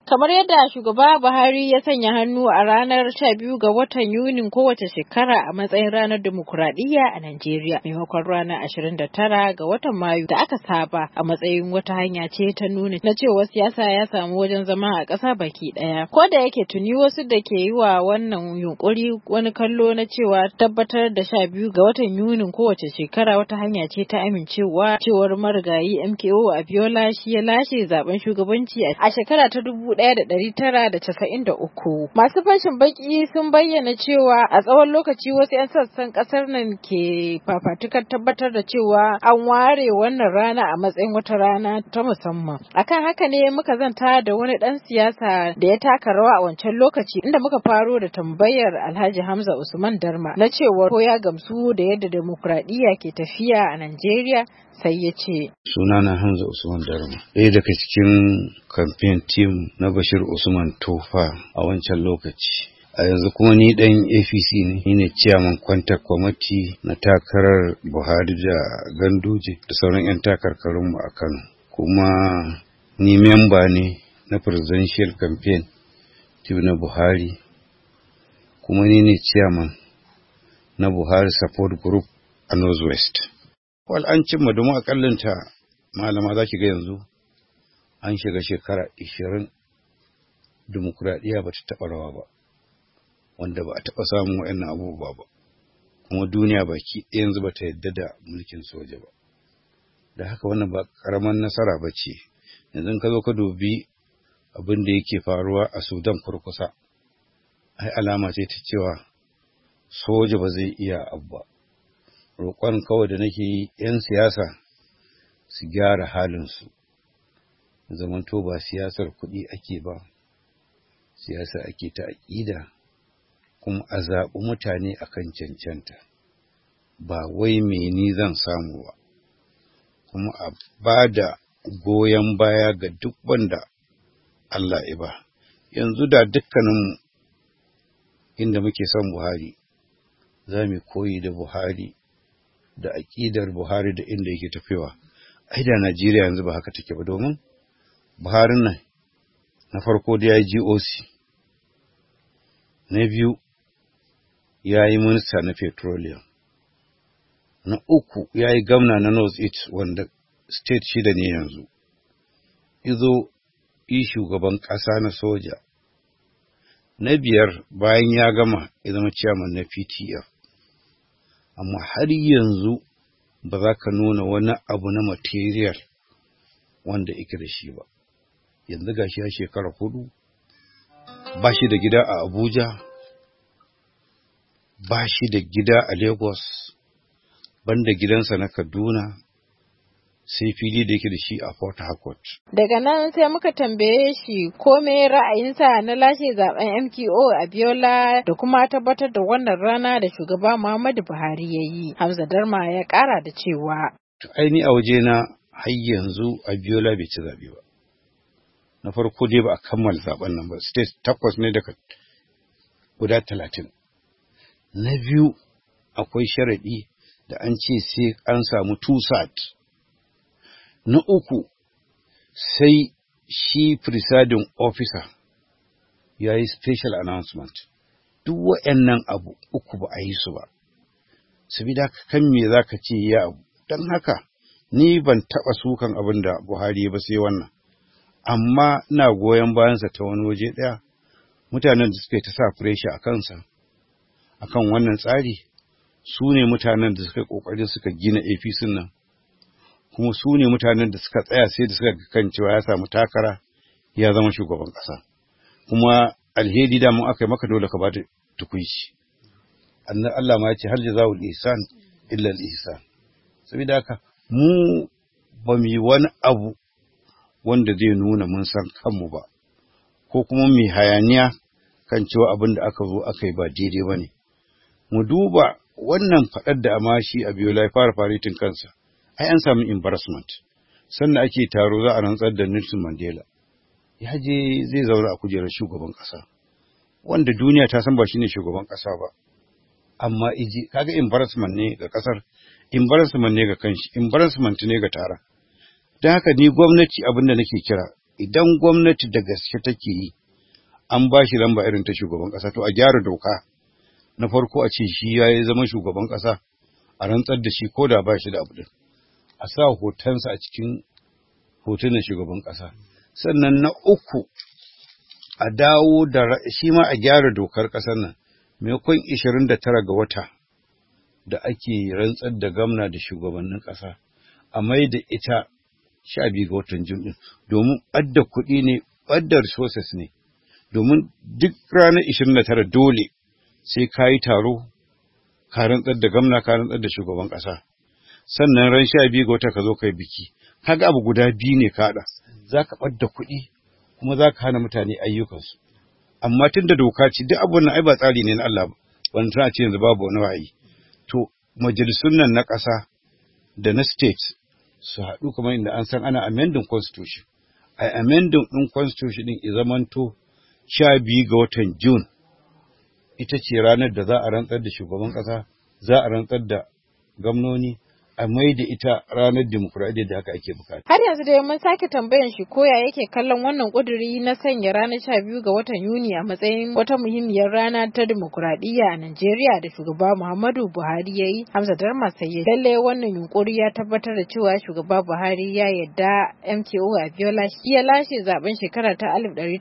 Kamar yadda shugaba Buhari ya sanya hannu a ranar 12 ga watan Yunin kowace shekara a matsayin ranar dimokuraɗiyya a Najeriya, maimakon ranar 29 ga watan Mayu da aka saba a matsayin wata hanya ce ta nuna na cewa siyasa ya samu wajen zama a ƙasa baki ɗaya. Ko da yake tuni wasu da ke yi wa wannan yunkuri wani kallo na cewa tabbatar da 12 ga watan Yunin kowace shekara wata hanya ce ta amincewa cewar marigayi MKO Abiola shi ya lashe zaben shugabanci a shekara ta 1993. Masu fashin baki sun bayyana cewa a tsawon lokaci wasu 'yan sassan kasar nan ke fafatukar tabbatar da cewa an ware wannan rana a matsayin wata rana ta musamman. Akan haka ne muka zanta da wani dan siyasa da ya taka rawa a wancan lokaci, inda muka faro da tambayar Alhaji Hamza Usman Darma na cewa ko ya gamsu da yadda demokradiyya ke tafiya a Najeriya, sai ya ce. Sunana Hamza Usman Darma, ɗaya daga cikin campaign team na Bashir Usman Tofa a wancan lokaci. A yanzu kuma ni ɗan APC ne, ni ne chairman contact committee na takarar Buhari da Ganduje da sauran 'yan takarkarunmu a Kano. Kuma ni memba ne na presidential campaign team na Buhari, kuma ni ne chairman na Buhari support group a Northwest. Wal an cimma domin akallanta malama za ki ga yanzu an shiga shekara 20 dimokuraɗiyya ba ta taɓa rawa ba, wanda ba a taɓa samun wa'annan abubuwa ba, kuma duniya baki ɗaya yanzu ba ta yadda da mulkin soja ba. Da haka wannan ba ƙaramin nasara ba ce. Yanzu ka zo ka dubi abin da yake faruwa a Sudan kurkusa, ai alama ce ta cewa soja ba zai iya abu ba. Roƙon kawai da nake yi 'yan siyasa su gyara halinsu, zamanto ba siyasar kuɗi ake ba, siyasa ake ta aƙida, kuma a zaɓi mutane akan cancanta, ba wai me ni zan samu ba, kuma a ba da goyon baya ga duk wanda Allah ya ba. Yanzu da dukkaninmu inda muke son Buhari, za mu koyi da Buhari da aƙidar Buhari da inda yake tafiya. Ai da Najeriya yanzu ba haka take ba, domin Buharin nan na farko da ya yi GOC, na biyu ya yi minista na petroleum, na uku ya yi gwamna na North East wanda state 6 ne yanzu, izo yi shugaban ƙasa na soja, na 5 bayan ya gama ya zama chairman na PTF. Amma har yanzu ba za ka nuna wani abu na material wanda yake da shi ba. Yanzu ga shi ya shekara 4, ba shi da gida a Abuja, ba shi da gida a Lagos, banda gidansa na Kaduna, sai fili da yake da shi a Port Harcourt. Daga nan sai muka tambaye shi ko me ra'ayinsa na lashe zaben MKO Abiola da kuma tabbatar da wannan rana da shugaba Muhammadu Buhari ya yi. Hamza Darma ya ƙara da cewa. Aini a waje na har yanzu Abiola bai ci zaɓe ba. Na farko dai ba a kammala zaben nan ba, state 8 ne daga guda 30. Na biyu akwai sharaɗi da an ce sai an samu 2/3. Na uku, sai shi presiding officer ya yi special announcement. Duk waɗannan abu uku ba a yi su ba. Sabida kan me za ka ce ya abu. Don haka, ni ban taɓa sukan abin da Buhari ba sai wannan. Amma ina goyon bayansa ta wani waje ɗaya. Mutanen da suka yi ta sa pressure a kansa, akan wannan tsari, su ne mutanen da suka ƙoƙari suka gina APC nan. Kuma su ne mutanen da suka tsaya sai da suka kan cewa ya samu takara ya zama shugaban ƙasa. Kuma alheri da mun aka yi maka dole ka ba da tukuici. Annan Allah ma ya ce hal jazaa'ul ihsan illa al-ihsan. Saboda haka mu ba mu yi wani abu wanda zai nuna mun san kanmu ba, ko kuma mu hayaniya kan cewa abin da aka zo aka yi ba daidai ba ne. Mu duba wannan faɗar da Amashi Abiola ya fara faritin kansa. Ai an samu embarrassment. Sannan ake taro za a rantsar da Nelson Mandela. Ya je zai zauna a kujerar shugaban ƙasa, wanda duniya ta san ba shine shugaban ƙasa ba. Amma iji kaga embarrassment ne ga ƙasar, embarrassment ne ga kanshi, embarrassment ne ga tara. Don haka ni gwamnati abin da nake kira idan gwamnati da gaske take yi an ba shi lamba irin ta shugaban ƙasa to a gyara doka na farko a ce shi ya yi zama shugaban ƙasa a rantsar da shi ko da ba shi da abu din a sa hotonsa a cikin hotunan shugaban ƙasa sannan na uku a dawo da shi ma a gyara dokar ƙasar nan maimakon 29 ga wata da ake rantsar da gwamna da shugabannin ƙasa a mai da ita 12 ga watan Jun din domin ɓadda kuɗi ne ɓadda resources ne domin duk ranar 29 dole sai ka yi taro ka rantsar da gwamna ka rantsar da shugaban ƙasa sannan ran 12 ga wata ka zo kai biki kaga abu guda biyu ne ka haɗa za ka ɓadda kuɗi kuma za ka hana mutane ayyukansu amma tun da doka ce duk abun nan ai ba tsari ne na Allah ba wanda tana ce yanzu babu wani wahayi to majalisun nan na ƙasa da na state su haɗu kamar inda an san ana amending constitution ai amending ɗin constitution ɗin i zamanto 12 ga watan June ita ce ranar da za a rantsar da shugaban ƙasa za a rantsar da gwamnoni a mai da ita ranar dimokuraɗiyya da haka ake bukata. Har yanzu dai mun sake tambayan shi koya yake kallon wannan ƙuduri na sanya ranar 12 ga watan Yuni a matsayin wata muhimmiyar rana ta dimokuraɗiyya a Najeriya da shugaba Muhammadu Buhari ya yi. Hamza Darma Sayyid lallai wannan yunkuri ya tabbatar da cewa shugaba Buhari ya yarda MKO Abiola shi ya lashe zaben shekara ta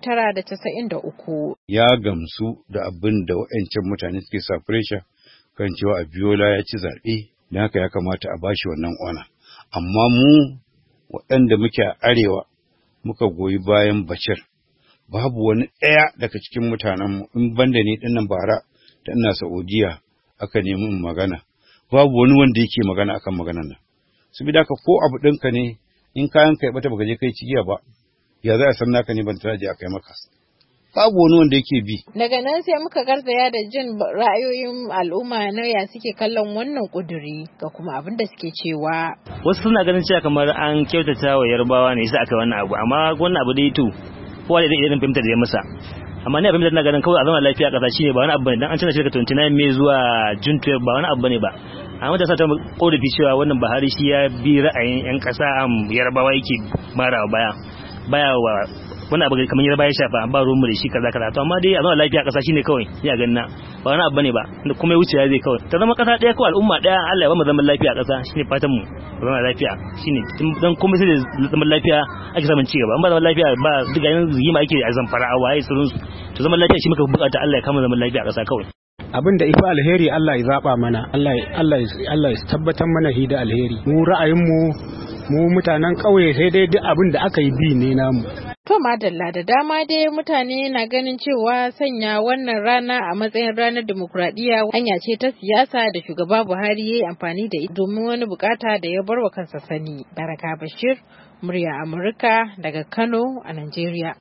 1993. Ya gamsu da abin da wa'ancan mutane suke sa pressure kan cewa Abiola ya ci zaɓe. Da haka ya kamata a bashi wannan ona. Amma mu waɗanda muke a arewa muka goyi bayan Bashir, babu wani ɗaya daga cikin mutanenmu in banda ni ɗinnan bara da ina Saudiya aka nemi in magana, babu wani wanda yake magana akan maganan nan. Saboda haka ko abu ɗinka ne in kayan ka ya bata baka je kai cigiya ba, ya za a san naka ne ban tana je a kai maka. Babu wani wanda yake bi. Daga nan sai muka garzaya da jin ra'ayoyin al'umma na ya suke kallon wannan kuduri ga kuma abin da suke cewa. Wasu suna ganin cewa kamar an kyautata wa Yarbawa ne sai aka wannan abu amma wannan abu dai to kowa da irin fahimtar da ya masa. Amma ni a fahimtar na ganin kawai a zama lafiya a ƙasa shine ba wani abu bane dan an canza shi daga 29 Mai zuwa June 12 ba wani abu bane ba. Amma da sa ta korafi cewa wannan Buhari shi ya bi ra'ayin 'yan ƙasa Yarbawa yake marawa baya wa wani abu kamar Yarbawa ya shafa ba ruwan mu da shi kaza to amma dai a zama lafiya ƙasa shine kawai ya ganna ba wani abu bane ba kuma ya wuce ya zai kawai ta zama ƙasa ɗaya kawai al'umma ɗaya Allah ya ba mu zaman lafiya a ƙasa shine fatan mu zama lafiya shine dan kuma sai da zaman lafiya ake samun ci gaba an ba zaman lafiya ba duk ganin zigima ake a Zamfara a waye surun to zaman lafiya shi muka bukata Allah ya kama zaman lafiya a ƙasa kawai abin da ifa alheri Allah ya zaba mana Allah ya tabbatar mana hida alheri mu ra'ayin mu mutanen ƙauye sai dai duk abin da aka yi bi ne namu. To madalla da dama dai mutane na ganin cewa sanya wannan rana a matsayin ranar dimokuraɗiyya hanya ce ta siyasa da shugaba Buhari ya yi amfani da ita domin wani bukata da ya bar wa kansa sani. Baraka Bashir, murya Amurka daga Kano a Najeriya.